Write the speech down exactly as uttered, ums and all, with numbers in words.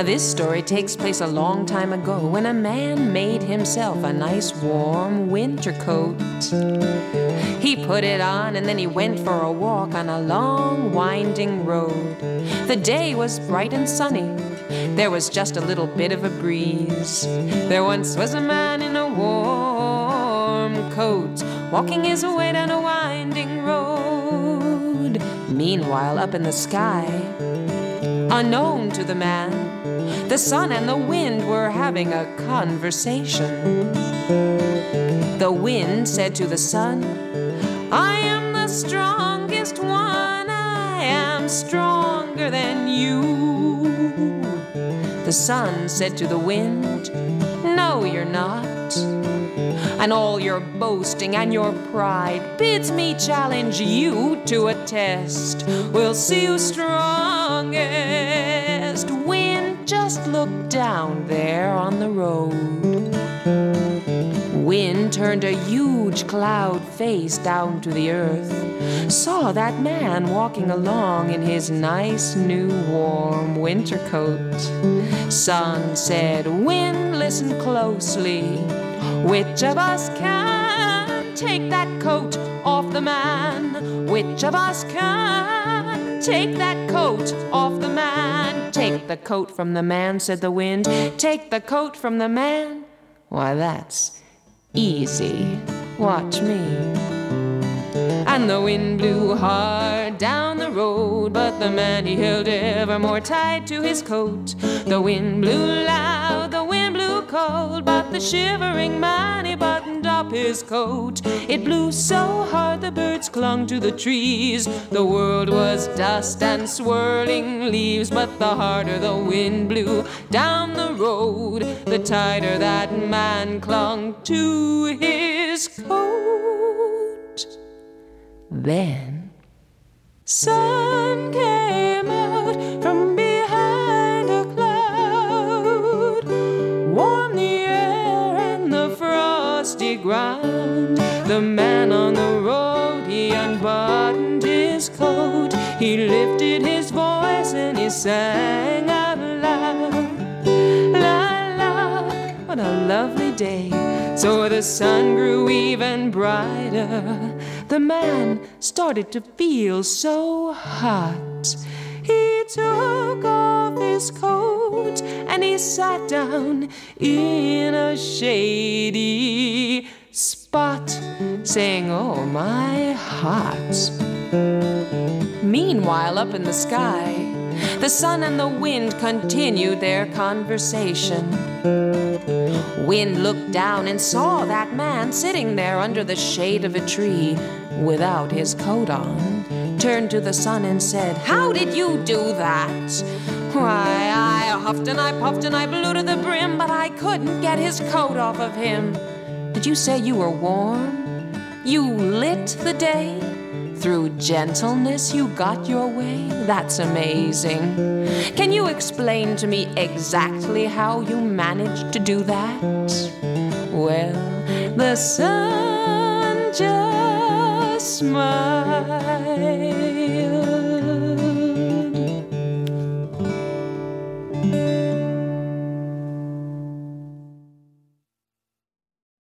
Now this story takes place a long time ago when a man made himself a nice warm winter coat. He put it on and then he went for a walk on a long winding road. The day was bright and sunny. There was just a little bit of a breeze. There once was a man in a warm coat, walking his way down a winding road. Meanwhile, up in the sky, unknown to the man, the sun and the wind were having a conversation. The wind said to the sun, I am the strongest one, I am stronger than you. The sun said to the wind, no, you're not. And all your boasting and your pride bids me challenge you to a test. We'll see who's strongest. Wind, just look down there on the road. Wind turned a huge cloud face down to the earth, saw that man walking along in his nice new warm winter coat. Sun said, Wind, listen closely. Which of us can take that coat off the man? Which of us can take that coat off the man? Take the coat from the man, said the wind. Take the coat from the man? Why, that's easy. Watch me. And the wind blew hard down the road, but the man he held ever more tight to his coat. The wind blew loud, the wind blew cold, but the shivering man, he buttoned up his coat. It blew so hard the birds clung to the trees. The world was dust and swirling leaves, but the harder the wind blew down the road, the tighter that man clung to his coat. Then sun came out from behind a cloud, warmed the air and the frosty ground. The man on the road, he unbuttoned his coat. He lifted his voice and he sang out loud. La la, what a lovely day. So the sun grew even brighter. The man started to feel so hot. He took off his coat and he sat down in a shady spot, saying, oh, my heart. Meanwhile, up in the sky, the sun and the wind continued their conversation. Wind looked down and saw that man sitting there under the shade of a tree without his coat on, turned to the sun and said, how did you do that? Why, I huffed and I puffed and I blew to the brim, but I couldn't get his coat off of him. Did you say you were warm? You lit the day? Through gentleness you got your way? That's amazing. Can you explain to me exactly how you managed to do that? Well, the sun just smiled